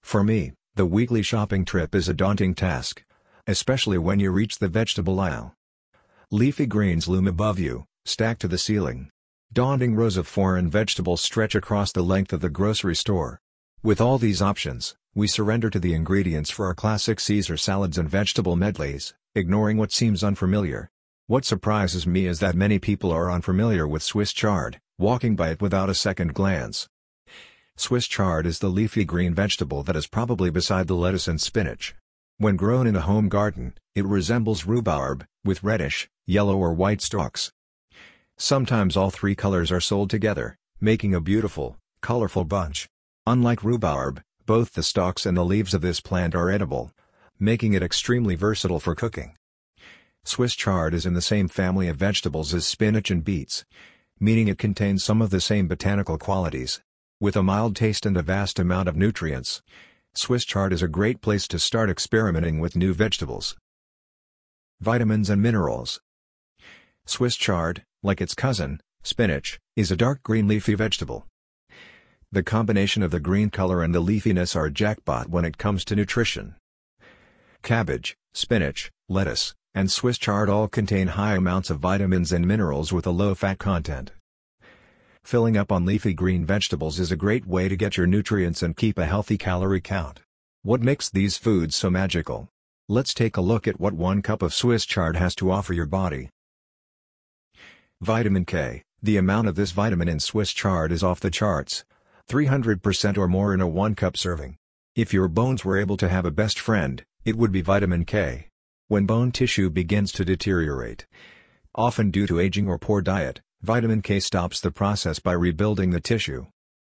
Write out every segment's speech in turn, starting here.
For me, the weekly shopping trip is a daunting task, especially when you reach the vegetable aisle. Leafy greens loom above you, stacked to the ceiling. Daunting rows of foreign vegetables stretch across the length of the grocery store. With all these options, we surrender to the ingredients for our classic Caesar salads and vegetable medleys, ignoring what seems unfamiliar. What surprises me is that many people are unfamiliar with Swiss chard, walking by it without a second glance. Swiss chard is the leafy green vegetable that is probably beside the lettuce and spinach. When grown in a home garden, it resembles rhubarb, with reddish, yellow or white stalks. Sometimes all three colors are sold together, making a beautiful, colorful bunch. Unlike rhubarb, both the stalks and the leaves of this plant are edible, making it extremely versatile for cooking. Swiss chard is in the same family of vegetables as spinach and beets, meaning it contains some of the same botanical qualities. With a mild taste and a vast amount of nutrients, Swiss chard is a great place to start experimenting with new vegetables. Vitamins and minerals. Swiss chard, like its cousin, spinach, is a dark green leafy vegetable. The combination of the green color and the leafiness are a jackpot when it comes to nutrition. Cabbage, spinach, lettuce, and Swiss chard all contain high amounts of vitamins and minerals with a low fat content. Filling up on leafy green vegetables is a great way to get your nutrients and keep a healthy calorie count. What makes these foods so magical? Let's take a look at what 1 cup of Swiss chard has to offer your body. Vitamin K. The amount of this vitamin in Swiss chard is off the charts. 300% or more in a 1 cup serving. If your bones were able to have a best friend, it would be vitamin K. When bone tissue begins to deteriorate, often due to aging or poor diet, vitamin K stops the process by rebuilding the tissue.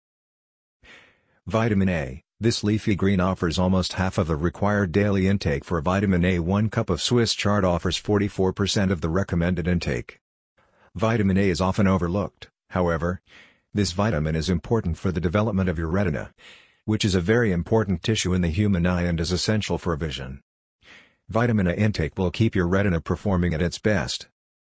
Vitamin A. This leafy green offers almost half of the required daily intake for vitamin A. 1 cup of Swiss chard offers 44% of the recommended intake. Vitamin A is often overlooked, however. This vitamin is important for the development of your retina, which is a very important tissue in the human eye and is essential for vision. Vitamin A intake will keep your retina performing at its best.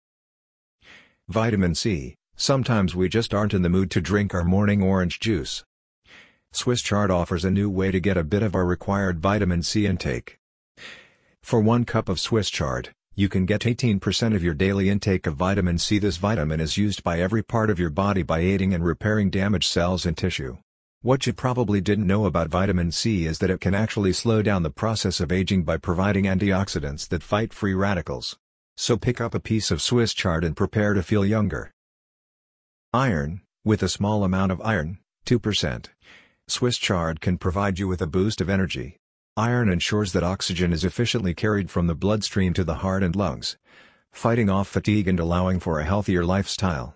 Vitamin C. Sometimes we just aren't in the mood to drink our morning orange juice. Swiss chard offers a new way to get a bit of our required vitamin C intake. For 1 cup of Swiss chard, you can get 18% of your daily intake of vitamin C. This vitamin is used by every part of your body by aiding and repairing damaged cells and tissue. What you probably didn't know about vitamin C is that it can actually slow down the process of aging by providing antioxidants that fight free radicals. So pick up a piece of Swiss chard and prepare to feel younger. Iron. With a small amount of iron, 2%, Swiss chard can provide you with a boost of energy. Iron ensures that oxygen is efficiently carried from the bloodstream to the heart and lungs, fighting off fatigue and allowing for a healthier lifestyle.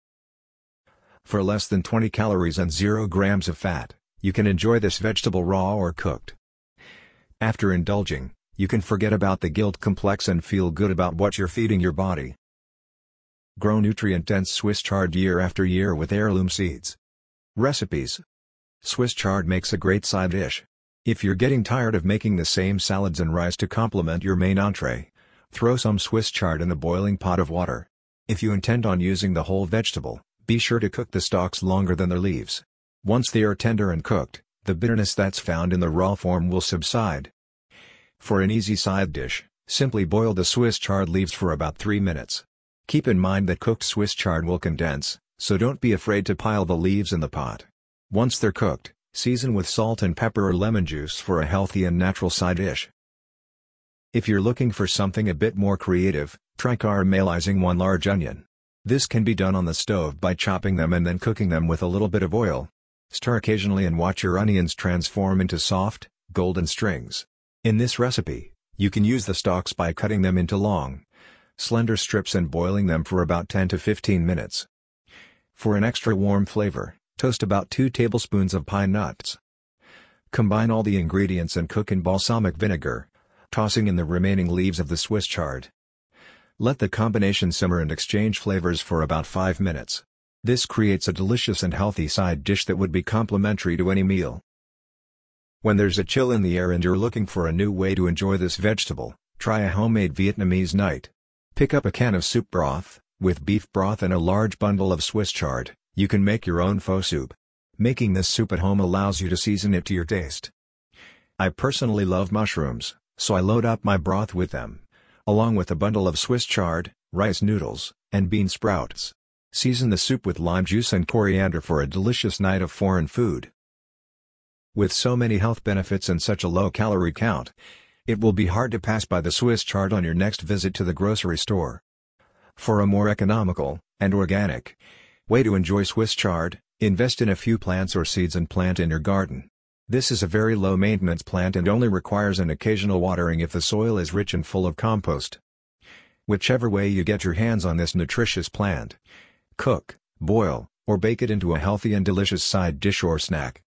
For less than 20 calories and 0 grams of fat, you can enjoy this vegetable raw or cooked. After indulging, you can forget about the guilt complex and feel good about what you're feeding your body. Grow nutrient-dense Swiss chard year after year with heirloom seeds. Recipes. Swiss chard makes a great side dish. If you're getting tired of making the same salads and rice to complement your main entree, throw some Swiss chard in a boiling pot of water. If you intend on using the whole vegetable, be sure to cook the stalks longer than the leaves. Once they are tender and cooked, the bitterness that's found in the raw form will subside. For an easy side dish, simply boil the Swiss chard leaves for about 3 minutes. Keep in mind that cooked Swiss chard will condense, so don't be afraid to pile the leaves in the pot. Once they're cooked, season with salt and pepper or lemon juice for a healthy and natural side dish. If you're looking for something a bit more creative, try caramelizing 1 large onion. This can be done on the stove by chopping them and then cooking them with a little bit of oil. Stir occasionally and watch your onions transform into soft, golden strings. In this recipe, you can use the stalks by cutting them into long, slender strips and boiling them for about 10 to 15 minutes. For an extra warm flavor, toast about 2 tablespoons of pine nuts. Combine all the ingredients and cook in balsamic vinegar, tossing in the remaining leaves of the Swiss chard. Let the combination simmer and exchange flavors for about 5 minutes. This creates a delicious and healthy side dish that would be complementary to any meal. When there's a chill in the air and you're looking for a new way to enjoy this vegetable, try a homemade Vietnamese night. Pick up a can of soup broth. With beef broth and a large bundle of Swiss chard, you can make your own pho soup. Making this soup at home allows you to season it to your taste. I personally love mushrooms, so I load up my broth with them, along with a bundle of Swiss chard, rice noodles, and bean sprouts. Season the soup with lime juice and coriander for a delicious night of foreign food. With so many health benefits and such a low calorie count, it will be hard to pass by the Swiss chard on your next visit to the grocery store. For a more economical, and organic, way to enjoy Swiss chard, invest in a few plants or seeds and plant in your garden. This is a very low-maintenance plant and only requires an occasional watering if the soil is rich and full of compost. Whichever way you get your hands on this nutritious plant, cook, boil, or bake it into a healthy and delicious side dish or snack.